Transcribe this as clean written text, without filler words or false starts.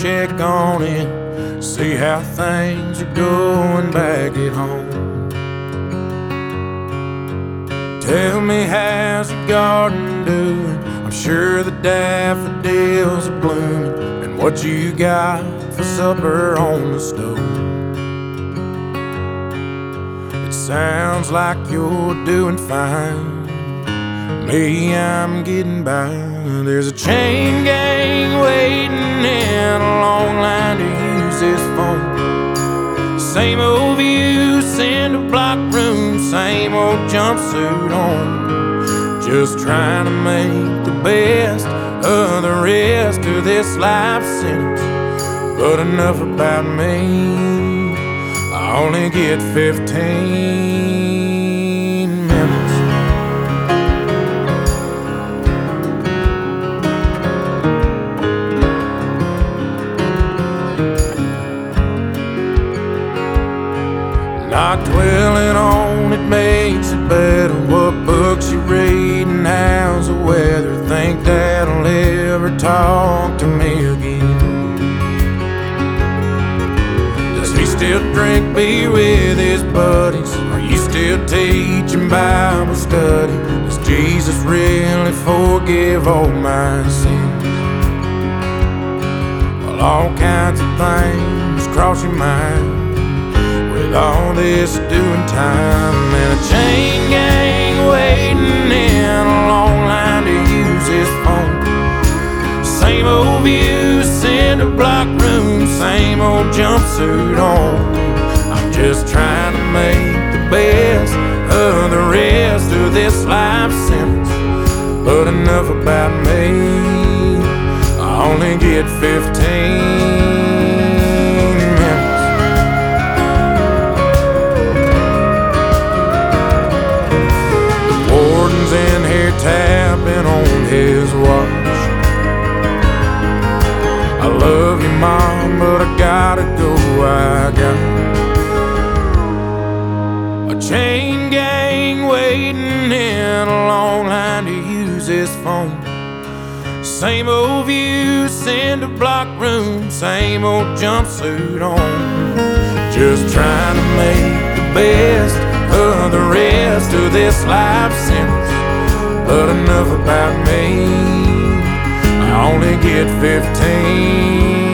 check on in, see how things are going back at home. Tell me, how's your garden doing? I'm sure the daffodils are blooming. And what you got for supper on the stove? It sounds like you're doing fine. Me, I'm getting by. There's a chain gang waiting in a long line to use this phone. Same old view, cinder block room, same old jumpsuit on. Just trying to make the best of the rest of this life sentence. But enough about me, I only get 15 minutes. Not dwelling on it makes it better. What books you read and how's the weather? Think that'll ever talk to me again? Does he still drink beer with his buddies? Are you still teaching Bible study? Does Jesus really forgive all my sins? Well, all kinds of things cross your mind with all this doing time. And a chain gang waiting in a long line to use his phone. Same old view, cinder block room, same old jumpsuit on. I'm just trying to make the best of the rest of this life sentence. But enough about me, I only get 15. In here tapping on his watch. I love you, Mom, but I gotta go. I got a chain gang waiting in a long line to use his phone. Same old view, cinder block room, same old jumpsuit on. Just trying to make the best of the rest of this life sentence. But enough about me, I only get 15.